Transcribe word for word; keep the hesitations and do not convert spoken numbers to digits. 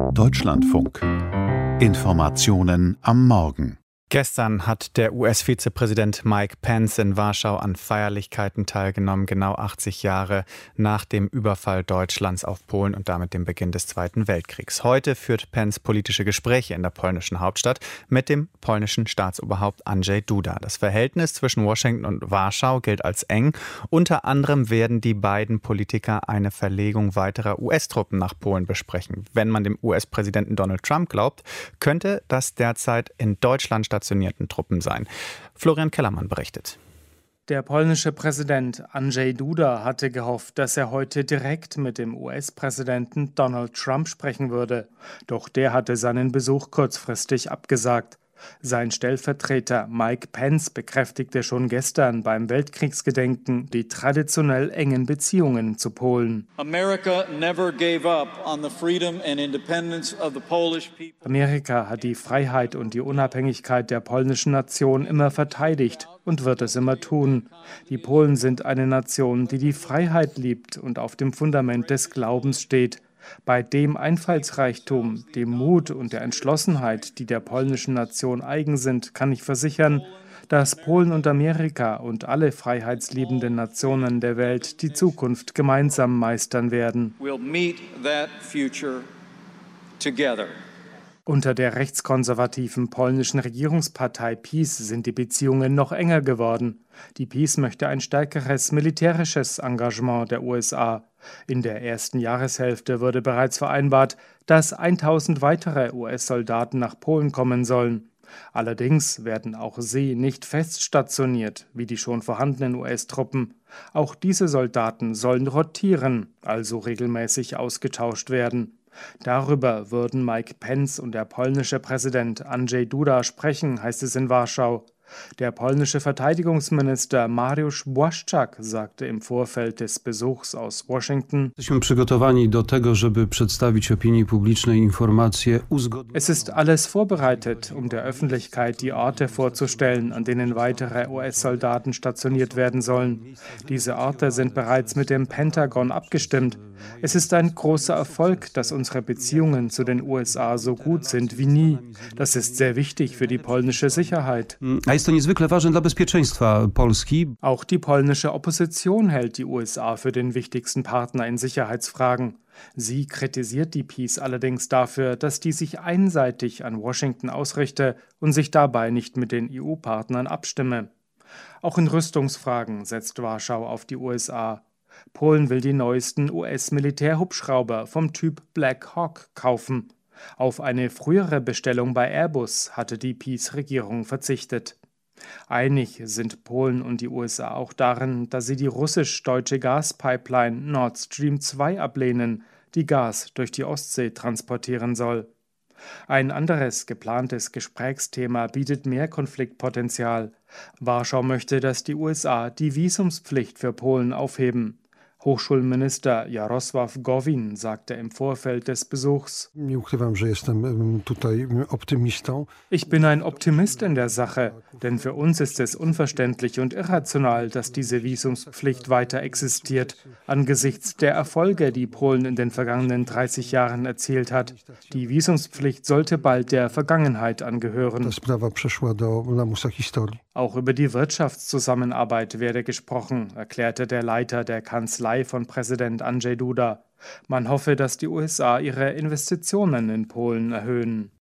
Deutschlandfunk. Informationen am Morgen. Gestern hat der U S-Vizepräsident Mike Pence in Warschau an Feierlichkeiten teilgenommen, genau achtzig Jahre nach dem Überfall Deutschlands auf Polen und damit dem Beginn des Zweiten Weltkriegs. Heute führt Pence politische Gespräche in der polnischen Hauptstadt mit dem polnischen Staatsoberhaupt Andrzej Duda. Das Verhältnis zwischen Washington und Warschau gilt als eng. Unter anderem werden die beiden Politiker eine Verlegung weiterer U S-Truppen nach Polen besprechen. Wenn man dem U S-Präsidenten Donald Trump glaubt, könnte das derzeit in Deutschland stattfinden. stationierten Truppen sein. Florian Kellermann berichtet. Der polnische Präsident Andrzej Duda hatte gehofft, dass er heute direkt mit dem U S-Präsidenten Donald Trump sprechen würde. Doch der hatte seinen Besuch kurzfristig abgesagt. Sein Stellvertreter Mike Pence bekräftigte schon gestern beim Weltkriegsgedenken die traditionell engen Beziehungen zu Polen. Amerika hat die Freiheit und die Unabhängigkeit der polnischen Nation immer verteidigt und wird es immer tun. Die Polen sind eine Nation, die die Freiheit liebt und auf dem Fundament des Glaubens steht. Bei dem Einfallsreichtum, dem Mut und der Entschlossenheit, die der polnischen Nation eigen sind, kann ich versichern, dass Polen und Amerika und alle freiheitsliebenden Nationen der Welt die Zukunft gemeinsam meistern werden. Unter der rechtskonservativen polnischen Regierungspartei PiS sind die Beziehungen noch enger geworden. Die PiS möchte ein stärkeres militärisches Engagement der U S A. In der ersten Jahreshälfte wurde bereits vereinbart, dass tausend weitere U S-Soldaten nach Polen kommen sollen. Allerdings werden auch sie nicht fest stationiert, wie die schon vorhandenen U S-Truppen. Auch diese Soldaten sollen rotieren, also regelmäßig ausgetauscht werden. Darüber würden Mike Pence und der polnische Präsident Andrzej Duda sprechen, heißt es in Warschau. Der polnische Verteidigungsminister Mariusz Błaszczak sagte im Vorfeld des Besuchs aus Washington: Es ist alles vorbereitet, um der Öffentlichkeit die Orte vorzustellen, an denen weitere U S-Soldaten stationiert werden sollen. Diese Orte sind bereits mit dem Pentagon abgestimmt. Es ist ein großer Erfolg, dass unsere Beziehungen zu den U S A so gut sind wie nie. Das ist sehr wichtig für die polnische Sicherheit. Auch die polnische Opposition hält die U S A für den wichtigsten Partner in Sicherheitsfragen. Sie kritisiert die PiS allerdings dafür, dass die sich einseitig an Washington ausrichte und sich dabei nicht mit den E U-Partnern abstimme. Auch in Rüstungsfragen setzt Warschau auf die U S A. Polen will die neuesten U S-Militärhubschrauber vom Typ Black Hawk kaufen. Auf eine frühere Bestellung bei Airbus hatte die PiS-Regierung verzichtet. Einig sind Polen und die U S A auch darin, dass sie die russisch-deutsche Gaspipeline Nord Stream zwei ablehnen, die Gas durch die Ostsee transportieren soll. Ein anderes geplantes Gesprächsthema bietet mehr Konfliktpotenzial. Warschau möchte, dass die U S A die Visumspflicht für Polen aufheben. Hochschulminister Jarosław Gowin sagte im Vorfeld des Besuchs: Ich bin ein Optimist in der Sache, denn für uns ist es unverständlich und irrational, dass diese Visumspflicht weiter existiert, angesichts der Erfolge, die Polen in den vergangenen dreißig Jahren erzielt hat. Die Visumspflicht sollte bald der Vergangenheit angehören. Auch über die Wirtschaftszusammenarbeit werde gesprochen, erklärte der Leiter der Kanzlei von Präsident Andrzej Duda. Man hoffe, dass die U S A ihre Investitionen in Polen erhöhen.